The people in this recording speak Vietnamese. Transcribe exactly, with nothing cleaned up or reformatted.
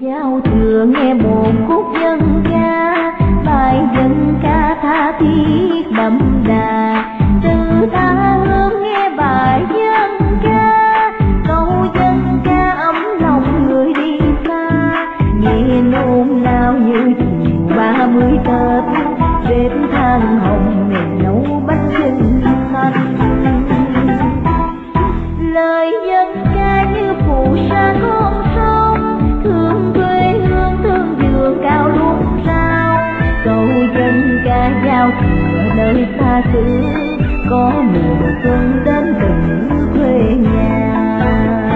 Giao thừa nghe một khúc dân ca, bài dân ca tha thiết đậm đà. Từ tha hương nghe bài dân ca, câu dân ca ấm lòng người đi xa. Nghe nôn nao như chiều ba mươi Tết, đêm than hồng mẹ nấu bánh chưng xanh. Lời dân ca như phù sa con sông, thương quê hương thương vườn cao lúc sao. Câu dân ca giao thừa nơi xa xứ, có mùa xuân đến từ quê nhà.